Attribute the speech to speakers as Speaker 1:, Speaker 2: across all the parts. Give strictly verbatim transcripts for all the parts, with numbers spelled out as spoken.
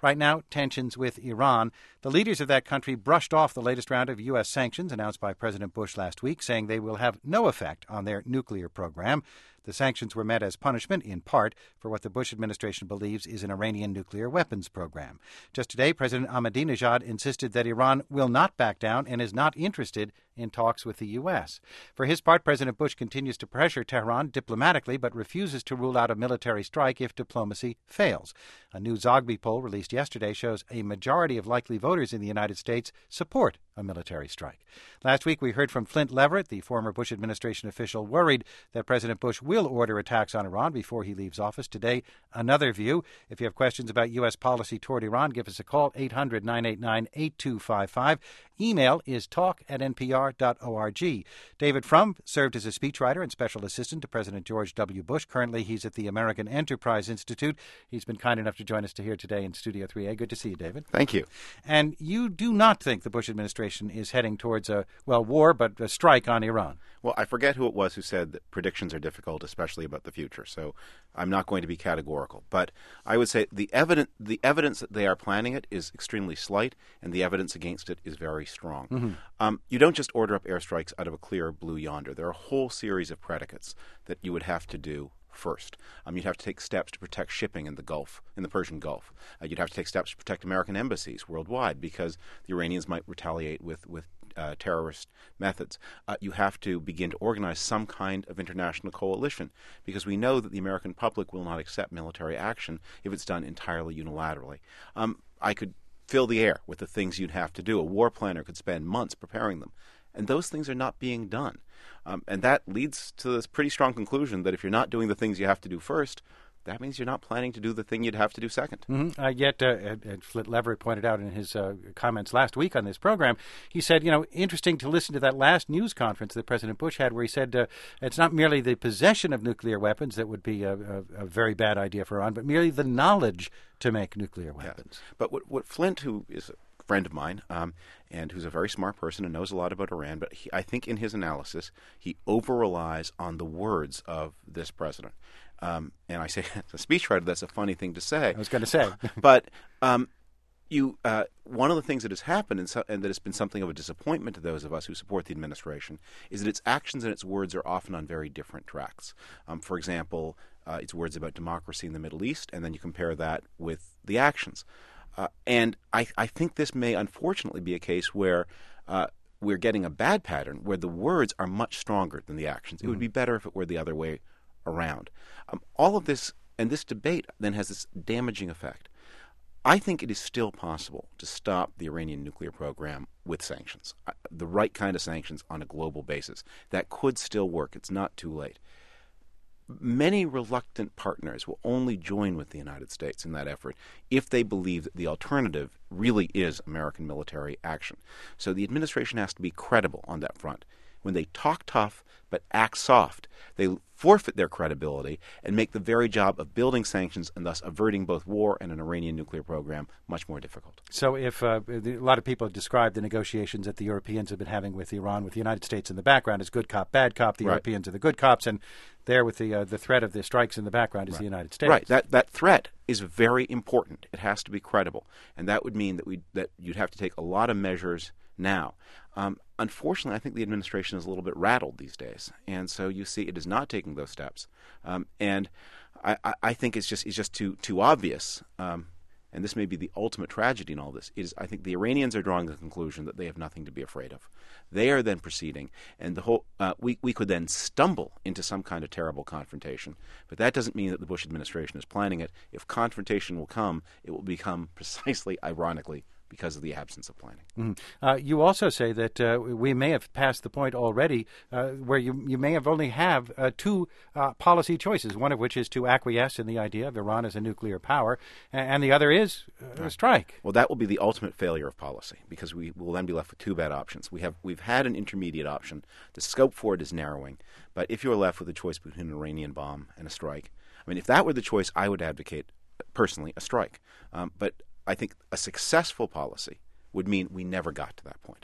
Speaker 1: Right now, tensions with Iran. The leaders of that country brushed off the latest round of U S sanctions announced by President Bush last week, saying they will have no effect on their nuclear program. The sanctions were met as punishment, in part, for what the Bush administration believes is an Iranian nuclear weapons program. Just today, President Ahmadinejad insisted that Iran will not back down and is not interested in talks with the U S. For his part, President Bush continues to pressure Tehran diplomatically, but refuses to rule out a military strike if diplomacy fails. A new Zogby poll released yesterday shows a majority of likely voters in the United States support a military strike. Last week, we heard from Flint Leverett, the former Bush administration official, worried that President Bush will order attacks on Iran before he leaves office. Today, another view. If you have questions about U S policy toward Iran, give us a call, eight hundred, nine eight nine, eight two five five. Email is talk at n p r dot org. David Frum served as a speechwriter and special assistant to President George W. Bush. Currently, he's at the American Enterprise Institute. He's been kind enough to join us to here today in Studio three A. Good to see you, David.
Speaker 2: Thank you.
Speaker 1: And you do not think the Bush administration is heading towards a, well, war, but a strike on Iran?
Speaker 2: Well, I forget who it was who said that predictions are difficult, especially about the future, so I'm not going to be categorical. But I would say the evidence, the evidence that they are planning it is extremely slight, and the evidence against it is very strong. Mm-hmm. Um, you don't just order up airstrikes out of a clear blue yonder. There are a whole series of predicates that you would have to do first. Um, you'd have to take steps to protect shipping in the Gulf, in the Persian Gulf. Uh, you'd have to take steps to protect American embassies worldwide because the Iranians might retaliate with, with uh, terrorist methods. Uh, you have to begin to organize some kind of international coalition because we know that the American public will not accept military action if it's done entirely unilaterally. Um, I could fill the air with the things you'd have to do. A war planner could spend months preparing them. And those things are not being done. Um, and that leads to this pretty strong conclusion that if you're not doing the things you have to do first, that means you're not planning to do the thing you'd have to do second.
Speaker 1: Mm-hmm. Uh, yet, uh, uh, Flint Leverett pointed out in his uh, comments last week on this program, he said, you know, interesting to listen to that last news conference that President Bush had where he said uh, it's not merely the possession of nuclear weapons that would be a, a, a very bad idea for Iran, but merely the knowledge to make nuclear weapons.
Speaker 2: Yes. But what, what Flint, who is a friend of mine um, and who's a very smart person and knows a lot about Iran, but he, I think in his analysis, he over-relies on the words of this president. Um, and I say, as a speechwriter, that's a funny thing to say.
Speaker 1: I was going to say.
Speaker 2: but um, you, uh, one of the things that has happened and, so, and that has been something of a disappointment to those of us who support the administration is that its actions and its words are often on very different tracks. Um, for example, uh, its words about democracy in the Middle East, and then you compare that with the actions. Uh, and I, I think this may unfortunately be a case where uh, we're getting a bad pattern where the words are much stronger than the actions. Mm-hmm. It would be better if it were the other way around. Um, all of this and this debate then has this damaging effect. I think it is still possible to stop the Iranian nuclear program with sanctions, uh, the right kind of sanctions on a global basis. That could still work. It's not too late. Many reluctant partners will only join with the United States in that effort if they believe that the alternative really is American military action. So the administration has to be credible on that front. When they talk tough but act soft, they forfeit their credibility and make the very job of building sanctions and thus averting both war and an Iranian nuclear program much more difficult.
Speaker 1: So if uh, a lot of people have described the negotiations that the Europeans have been having with Iran, with the United States in the background as good cop, bad cop, the
Speaker 2: right.
Speaker 1: Europeans are the good cops, and there with the uh, the threat of the strikes in the background is
Speaker 2: right.
Speaker 1: the United States.
Speaker 2: Right. That that threat is very important. It has to be credible. And that would mean that we that you'd have to take a lot of measures now. Um, unfortunately, I think the administration is a little bit rattled these days, and so you see it is not taking those steps. Um, and I, I, I think it's just it's just too too obvious. Um, and this may be the ultimate tragedy in all this. Is I think the Iranians are drawing the conclusion that they have nothing to be afraid of. They are then proceeding, and the whole uh, we we could then stumble into some kind of terrible confrontation. But that doesn't mean that the Bush administration is planning it. If confrontation will come, it will become precisely, ironically, because of the absence of planning.
Speaker 1: Mm-hmm. Uh, you also say that uh, we may have passed the point already uh, where you you may have only have uh, two uh, policy choices, one of which is to acquiesce in the idea of Iran as a nuclear power, and the other is uh, a strike.
Speaker 2: Well, that will be the ultimate failure of policy because we will then be left with two bad options. We have, we've had an intermediate option. The scope for it is narrowing, but if you're left with a choice between an Iranian bomb and a strike, I mean, if that were the choice, I would advocate, personally, a strike. Um, but I think a successful policy would mean we never got to that point.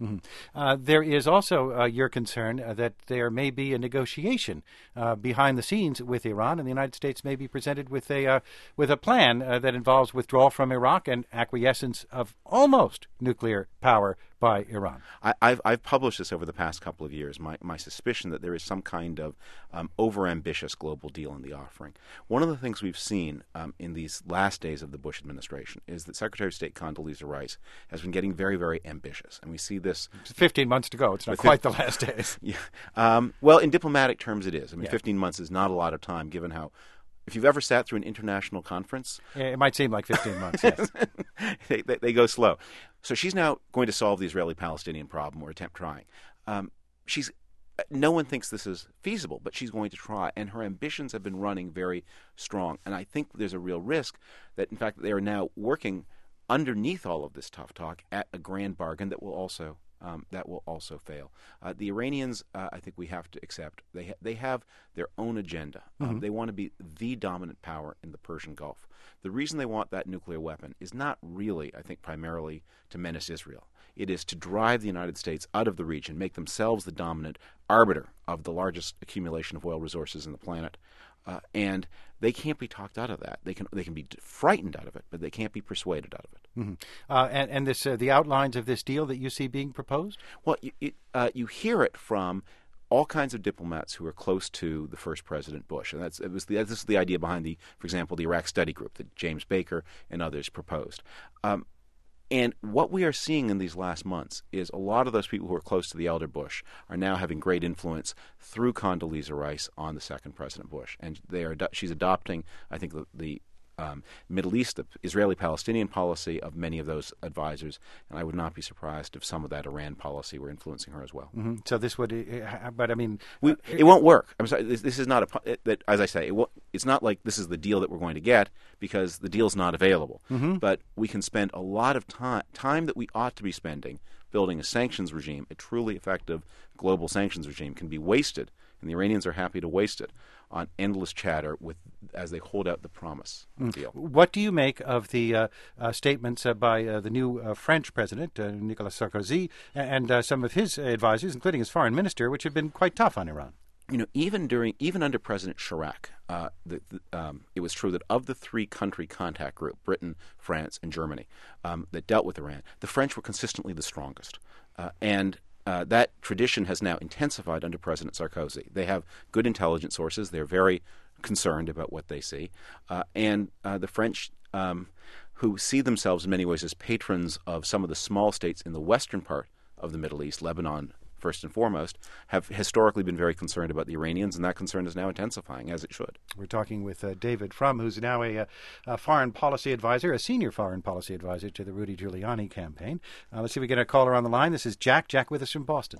Speaker 1: Mm-hmm. Uh, there is also uh, your concern uh, that there may be a negotiation uh, behind the scenes with Iran, and the United States may be presented with a uh, with a plan uh, that involves withdrawal from Iraq and acquiescence of almost nuclear power by Iran.
Speaker 2: I, I've, I've published this over the past couple of years, my, my suspicion that there is some kind of um, overambitious global deal in the offering. One of the things we've seen um, in these last days of the Bush administration is that Secretary of State Condoleezza Rice has been getting very, very ambitious. And we see this...
Speaker 1: It's fifteen months to go. It's not quite the last days.
Speaker 2: Yeah. Um, well, in diplomatic terms it is. I mean,
Speaker 1: yeah.
Speaker 2: fifteen months is not a lot of time given how... If you've ever sat through an international conference...
Speaker 1: It might seem like fifteen months, yes.
Speaker 2: they, they, they go slow. So she's now going to solve the Israeli-Palestinian problem, or attempt trying. Um, she's no one thinks this is feasible, but she's going to try, and her ambitions have been running very strong. And I think there's a real risk that, in fact, they are now working underneath all of this tough talk at a grand bargain that will also um, that will also fail. Uh, the Iranians, uh, I think we have to accept, they ha- they have their own agenda. Um,
Speaker 1: Mm-hmm.
Speaker 2: They want to be the dominant power in the Persian Gulf. The reason they want that nuclear weapon is not really, I think, primarily to menace Israel. It is to drive the United States out of the region, make themselves the dominant arbiter of the largest accumulation of oil resources in the planet. Uh, and they can't be talked out of that. They can they can be frightened out of it, but they can't be persuaded out of it.
Speaker 1: Mm-hmm. Uh, and and this uh, the outlines of this deal that you see being proposed?
Speaker 2: Well, you, it, uh, you hear it from all kinds of diplomats who are close to the first President Bush, and that's it was the, this is the idea behind the, for example, the Iraq Study Group that James Baker and others proposed. Um, And what we are seeing in these last months is a lot of those people who are close to the elder Bush are now having great influence through Condoleezza Rice on the second President Bush. And they are she's adopting, I think, the, the um, Middle East, the Israeli-Palestinian policy of many of those advisors. And I would not be surprised if some of that Iran policy were influencing her as well.
Speaker 1: Mm-hmm. So this would, uh, but I mean...
Speaker 2: We, it won't work. I'm sorry, this, this is not a, that, as I say, it won't, it's not like this is the deal that we're going to get because the deal's not available.
Speaker 1: Mm-hmm.
Speaker 2: But we can spend a lot of time, time that we ought to be spending building a sanctions regime, a truly effective global sanctions regime, can be wasted, and the Iranians are happy to waste it, on endless chatter with as they hold out the promise of the deal.
Speaker 1: What do you make of the uh, uh, statements uh, by uh, the new uh, French president, uh, Nicolas Sarkozy, and uh, some of his advisors, including his foreign minister, which have been quite tough on Iran?
Speaker 2: You know, even during, even under President Chirac, uh, the, the, um, it was true that of the three country contact group, Britain, France, and Germany, um, that dealt with Iran, the French were consistently the strongest. Uh, and uh, that tradition has now intensified under President Sarkozy. They have good intelligence sources. They're very concerned about what they see. Uh, and uh, the French, um, who see themselves in many ways as patrons of some of the small states in the western part of the Middle East, Lebanon, first and foremost, have historically been very concerned about the Iranians, and that concern is now intensifying, as it should.
Speaker 1: We're talking with uh, David Frum, who's now a, a foreign policy advisor, a senior foreign policy advisor to the Rudy Giuliani campaign. Uh, let's see if we get a caller on the line. This is Jack. Jack with us from Boston.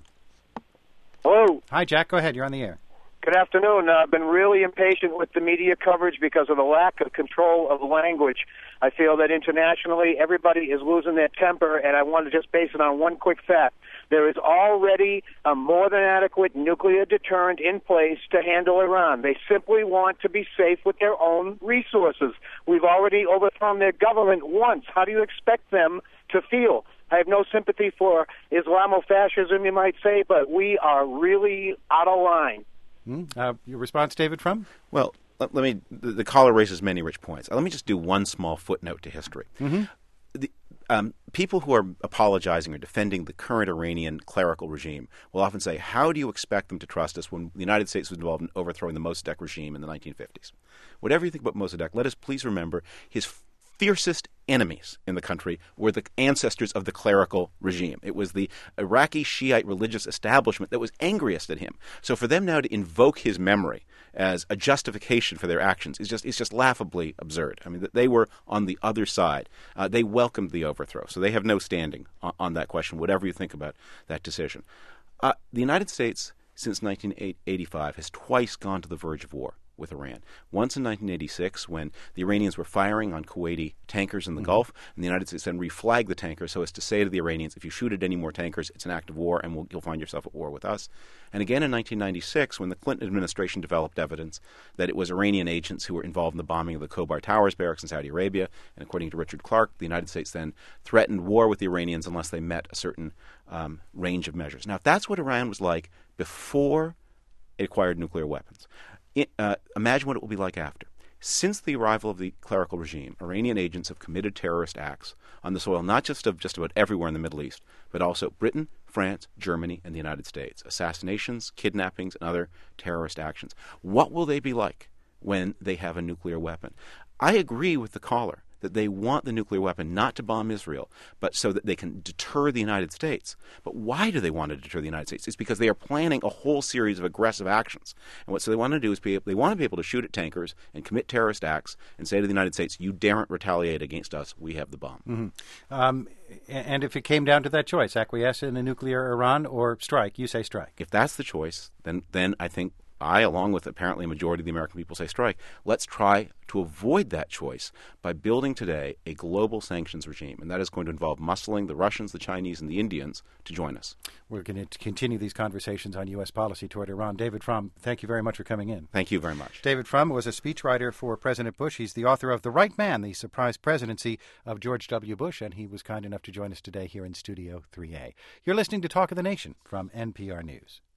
Speaker 3: Hello.
Speaker 1: Hi, Jack. Go ahead. You're on the air.
Speaker 3: Good afternoon. Uh, I've been really impatient with the media coverage because of the lack of control of language. I feel that internationally everybody is losing their temper, and I want to just base it on one quick fact. There is already a more than adequate nuclear deterrent in place to handle Iran. They simply want to be safe with their own resources. We've already overthrown their government once. How do you expect them to feel? I have no sympathy for Islamofascism, you might say, but we are really out of line.
Speaker 1: Mm. Uh, your response, David Frum?
Speaker 2: Well, let, let me. The, the caller raises many rich points. Uh, let me just do one small footnote to history.
Speaker 1: Mm-hmm.
Speaker 2: The, um, people who are apologizing or defending the current Iranian clerical regime will often say, "How do you expect them to trust us when the United States was involved in overthrowing the Mossadegh regime in the nineteen fifties?" Whatever you think about Mossadegh, let us please remember his fiercest enemies in the country were the ancestors of the clerical regime. It was the Iraqi Shiite religious establishment that was angriest at him. So for them now to invoke his memory as a justification for their actions is just is just laughably absurd. I mean, they were on the other side. Uh, they welcomed the overthrow, so they have no standing on, on that question, whatever you think about that decision. Uh, the United States, since nineteen eighty-five, has twice gone to the verge of war with Iran. Once in nineteen eighty-six, when the Iranians were firing on Kuwaiti tankers in the mm-hmm. Gulf, and the United States then reflagged the tankers so as to say to the Iranians, if you shoot at any more tankers, it's an act of war, and we'll, you'll find yourself at war with us. And again in nineteen ninety-six, when the Clinton administration developed evidence that it was Iranian agents who were involved in the bombing of the Khobar Towers barracks in Saudi Arabia, and according to Richard Clarke, the United States then threatened war with the Iranians unless they met a certain um, range of measures. Now, if that's what Iran was like before it acquired nuclear weapons, it, uh, imagine what it will be like after. Since the arrival of the clerical regime, Iranian agents have committed terrorist acts on the soil not just of just about everywhere in the Middle East, but also Britain, France, Germany, and the United States. Assassinations, kidnappings, and other terrorist actions. What will they be like when they have a nuclear weapon? I agree with the caller that they want the nuclear weapon not to bomb Israel, but so that they can deter the United States. But why do they want to deter the United States? It's because they are planning a whole series of aggressive actions. And what so they want to do is be, they want to be able to shoot at tankers and commit terrorist acts and say to the United States, you daren't retaliate against us, we have the bomb.
Speaker 1: Mm-hmm. Um, and if it came down to that choice, acquiesce in a nuclear Iran or strike, you say strike.
Speaker 2: If that's the choice, then then I think I, along with apparently a majority of the American people, say strike. Let's try to avoid that choice by building today a global sanctions regime, and that is going to involve muscling the Russians, the Chinese, and the Indians to join us.
Speaker 1: We're going to continue these conversations on U S policy toward Iran. David Frum, thank you very much for coming in.
Speaker 2: Thank you very much.
Speaker 1: David Frum was a speechwriter for President Bush. He's the author of The Right Man, the surprise presidency of George W. Bush, and he was kind enough to join us today here in Studio three A. You're listening to Talk of the Nation from N P R News.